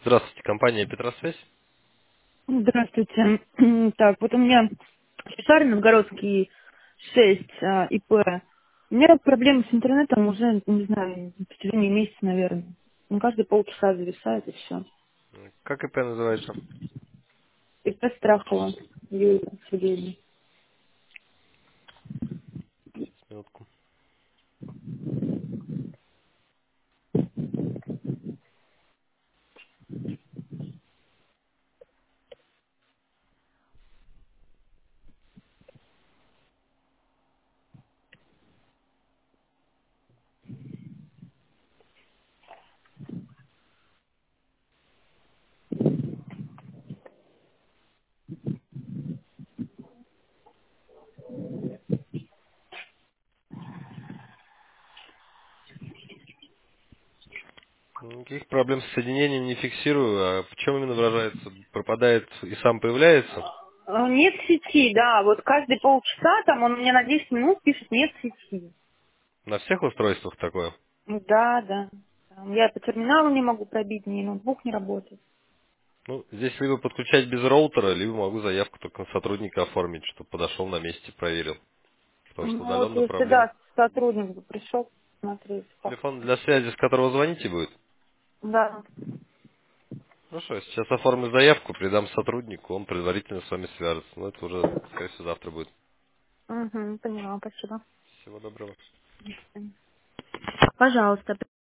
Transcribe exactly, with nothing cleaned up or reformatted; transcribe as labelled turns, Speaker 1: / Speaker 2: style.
Speaker 1: Здравствуйте, компания Петросвязь.
Speaker 2: Здравствуйте. Так, вот у меня Шишарин Новгородский шесть а, ИП. У меня проблемы с интернетом уже, не знаю, в течение месяца, наверное. Он каждые полчаса зависает и все.
Speaker 1: Как ИП называется?
Speaker 2: ИП Страхова Юлия Сергеевна.
Speaker 1: Минутку. Никаких проблем с соединением не фиксирую. А в чем именно выражается? Пропадает и сам появляется?
Speaker 2: А, Нет сети, да. Вот каждые полчаса там он мне на десять минут пишет нет сети.
Speaker 1: На всех устройствах такое?
Speaker 2: Да, да. Там я по терминалу не могу пробить, ни ноутбук не работает.
Speaker 1: Ну, здесь либо подключать без роутера, либо могу заявку только на сотрудника оформить, чтобы подошел на месте, проверил. Потому что
Speaker 2: Ну вот
Speaker 1: удаленно
Speaker 2: если
Speaker 1: проблем.
Speaker 2: да, сотрудник бы пришел смотреть, как.
Speaker 1: Телефон для связи, с которого звоните, будет?
Speaker 2: Да.
Speaker 1: Хорошо, сейчас оформлю заявку, придам сотруднику, он предварительно с вами свяжется. Но это уже, скорее всего, завтра будет.
Speaker 2: Угу, поняла, спасибо.
Speaker 1: Всего доброго.
Speaker 2: Пожалуйста,